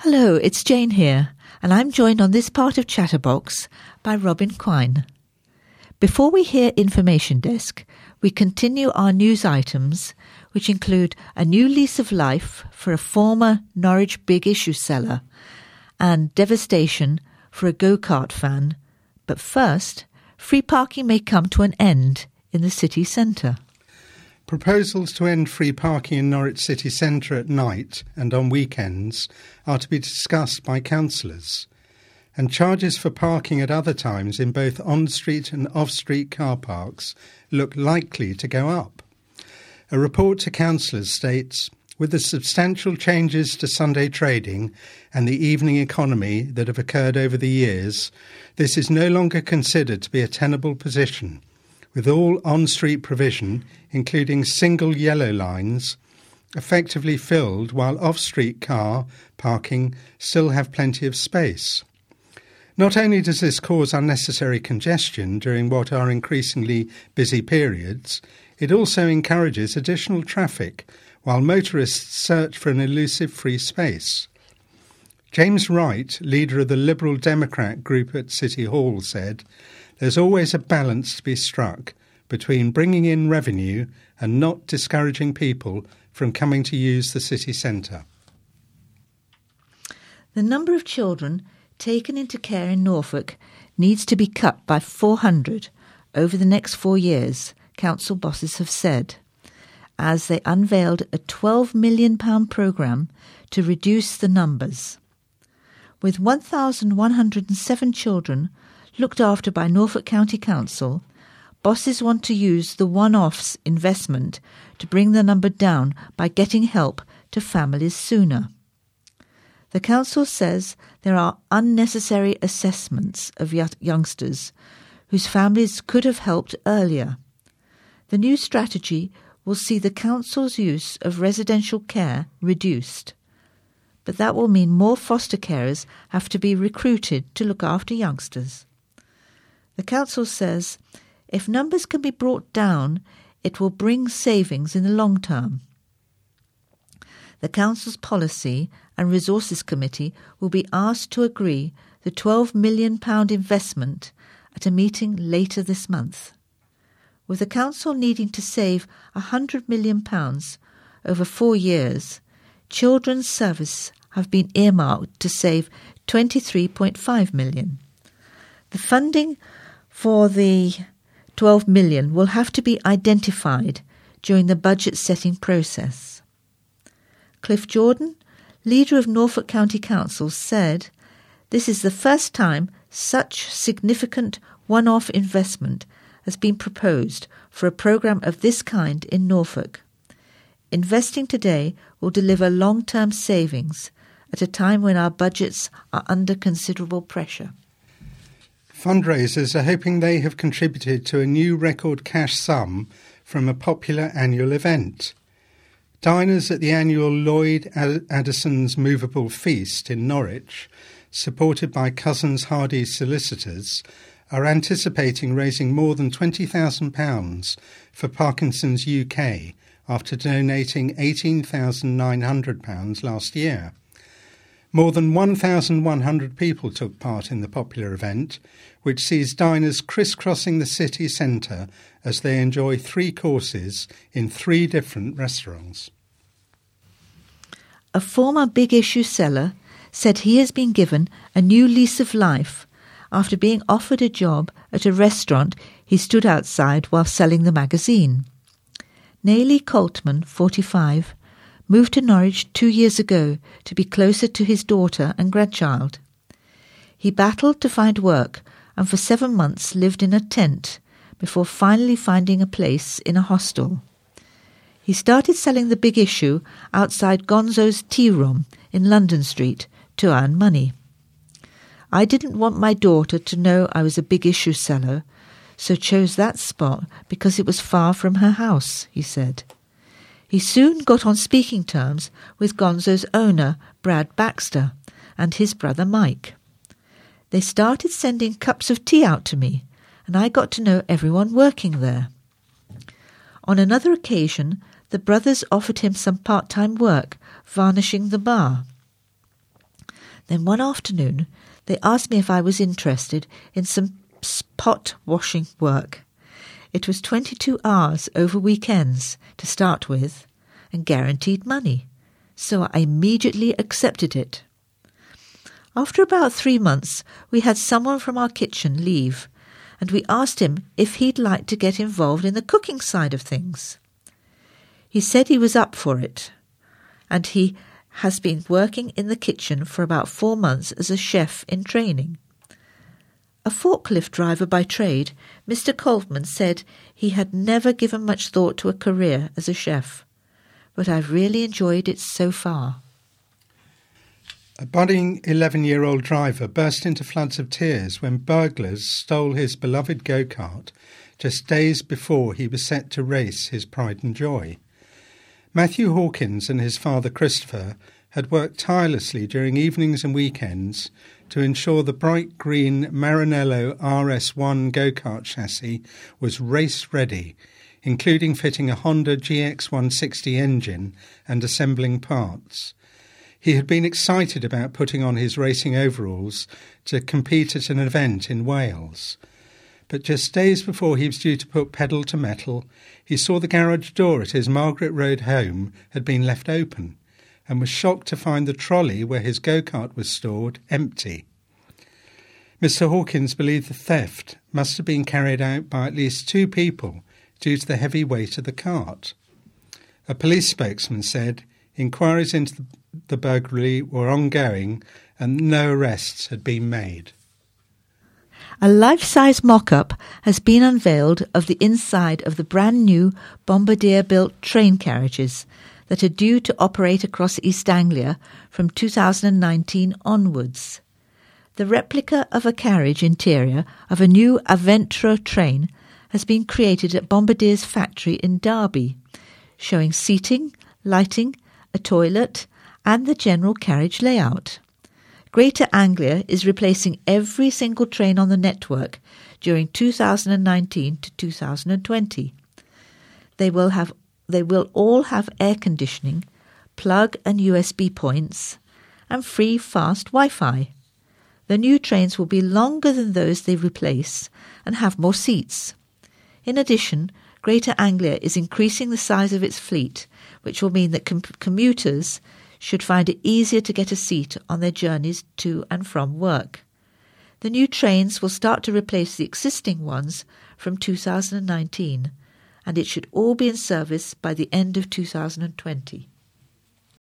Hello, it's Jane here, and I'm joined on this part of Chatterbox by Robin Quine. Before we hear Information Desk, we continue our news items, which include a new lease of life for a former Norwich big issue seller and devastation for a go-kart fan. But first, free parking may come to an end in the city centre. Proposals to end free parking in Norwich city centre at night and on weekends are to be discussed by councillors, and charges for parking at other times in both on-street and off-street car parks look likely to go up. A report to councillors states, with the substantial changes to Sunday trading and the evening economy that have occurred over the years, this is no longer considered to be a tenable position, with all on-street provision, including single yellow lines, effectively filled while off-street car parking still have plenty of space. Not only does this cause unnecessary congestion during what are increasingly busy periods, it also encourages additional traffic while motorists search for an elusive free space. James Wright, leader of the Liberal Democrat group at City Hall, said, "There's always a balance to be struck between bringing in revenue and not discouraging people from coming to use the city centre." The number of children taken into care in Norfolk needs to be cut by 400 over the next 4 years, council bosses have said, as they unveiled a £12 million programme to reduce the numbers. With 1,107 children looked after by Norfolk County Council, bosses want to use the one-offs investment to bring the number down by getting help to families sooner. The council says there are unnecessary assessments of youngsters whose families could have helped earlier. The new strategy will see the council's use of residential care reduced, but that will mean more foster carers have to be recruited to look after youngsters. The council says if numbers can be brought down, it will bring savings in the long term. The council's Policy and Resources Committee will be asked to agree the £12 million investment at a meeting later this month. With the council needing to save £100 million over 4 years, Children's Service have been earmarked to save £23.5 million. The funding for the £12 million will have to be identified during the budget setting process. Cliff Jordan, leader of Norfolk County Council, said, "This is the first time such significant one-off investment has been proposed for a programme of this kind in Norfolk. Investing today will deliver long-term savings at a time when our budgets are under considerable pressure." Fundraisers are hoping they have contributed to a new record cash sum from a popular annual event. Diners at the annual Lloyd Addison's Movable Feast in Norwich, supported by Cousins Hardy solicitors, are anticipating raising more than £20,000 for Parkinson's UK after donating £18,900 last year. More than 1,100 people took part in the popular event, which sees diners crisscrossing the city centre as they enjoy 3 courses in 3 different restaurants. A former big issue seller said he has been given a new lease of life after being offered a job at a restaurant he stood outside while selling the magazine. Naily Coltman, 45, moved to Norwich 2 years ago to be closer to his daughter and grandchild. He battled to find work and for 7 months lived in a tent before finally finding a place in a hostel. He started selling the big issue outside Gonzo's Tea Room in London Street to earn money. "I didn't want my daughter to know I was a big issue seller, so chose that spot because it was far from her house," he said. He soon got on speaking terms with Gonzo's owner, Brad Baxter, and his brother Mike. "They started sending cups of tea out to me, and I got to know everyone working there." On another occasion, the brothers offered him some part-time work varnishing the bar. Then one afternoon they asked me if I was interested in some pot washing work. It was 22 hours over weekends to start with and guaranteed money, so I immediately accepted it. After about 3 months, we had someone from our kitchen leave, and we asked him if he'd like to get involved in the cooking side of things. He said he was up for it, and he has been working in the kitchen for about 4 months as a chef in training. A forklift driver by trade, Mr. Coltman said he had never given much thought to a career as a chef, but I've really enjoyed it so far. A budding 11-year-old driver burst into floods of tears when burglars stole his beloved go-kart just days before he was set to race his pride and joy. Matthew Hawkins and his father Christopher had worked tirelessly during evenings and weekends to ensure the bright green Maranello RS1 go-kart chassis was race-ready, including fitting a Honda GX160 engine and assembling parts. He had been excited about putting on his racing overalls to compete at an event in Wales. But just days before he was due to put pedal to metal, he saw the garage door at his Margaret Road home had been left open and was shocked to find the trolley where his go-kart was stored empty. Mr. Hawkins believed the theft must have been carried out by at least 2 people due to the heavy weight of the cart. A police spokesman said inquiries into the burglary were ongoing and no arrests had been made. A life-size mock-up has been unveiled of the inside of the brand-new Bombardier-built train carriages that are due to operate across East Anglia from 2019 onwards. The replica of a carriage interior of a new Aventura train has been created at Bombardier's factory in Derby, showing seating, lighting, a toilet and the general carriage layout. Greater Anglia is replacing every single train on the network during 2019 to 2020. They will all have air conditioning, plug and USB points, and free fast Wi-Fi. The new trains will be longer than those they replace and have more seats. In addition, Greater Anglia is increasing the size of its fleet, which will mean that commuters should find it easier to get a seat on their journeys to and from work. The new trains will start to replace the existing ones from 2019, and it should all be in service by the end of 2020.